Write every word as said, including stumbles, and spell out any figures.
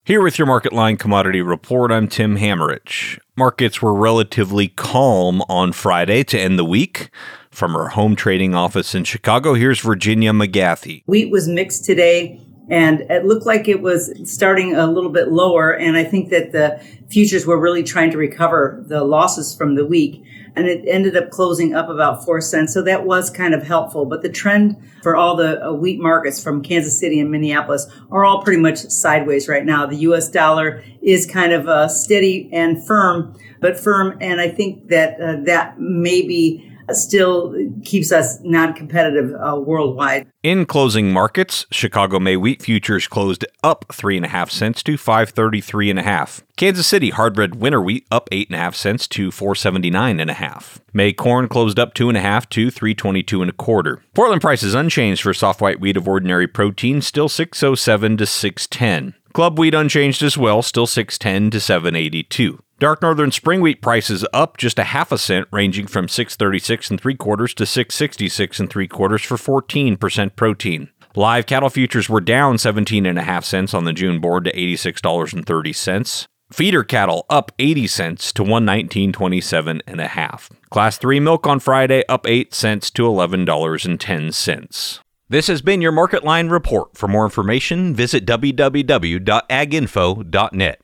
Here with your Market Line Commodity Report, I'm Tim Hammerich. Markets were relatively calm on Friday to end the week. From her home trading office in Chicago, here's Virginia McGathy. Wheat was mixed today, and it looked like it was starting a little bit lower, and I think that the futures were really trying to recover the losses from the week, and it ended up closing up about four cents, so that was kind of helpful. But the trend for all the uh, wheat markets from Kansas City and Minneapolis are all pretty much sideways right now. The U S dollar is kind of uh, steady and firm, but firm, and I think that uh, that maybe still keeps us non-competitive uh, worldwide. In closing markets, Chicago May wheat futures closed up three and a half cents to five thirty-three and a half. Kansas City hard red winter wheat up eight and a half cents to four seventy-nine and a half. May corn closed up two and a half to three twenty-two and a quarter. Portland prices unchanged for soft white wheat of ordinary protein, still six oh seven to six ten. Club wheat unchanged as well, still six ten to seven eighty-two. Dark Northern spring wheat prices up just a half a cent, ranging from six thirty-six and three quarters to six sixty-six and three quarters for fourteen percent protein. Live cattle futures were down seventeen and a half cents on the June board to eighty-six dollars and thirty cents. Feeder cattle up eighty cents to one nineteen twenty-seven and a half. Class three milk on Friday up eight cents to eleven dollars and ten cents. This has been your Market Line Report. For more information, visit w w w dot ag info dot net.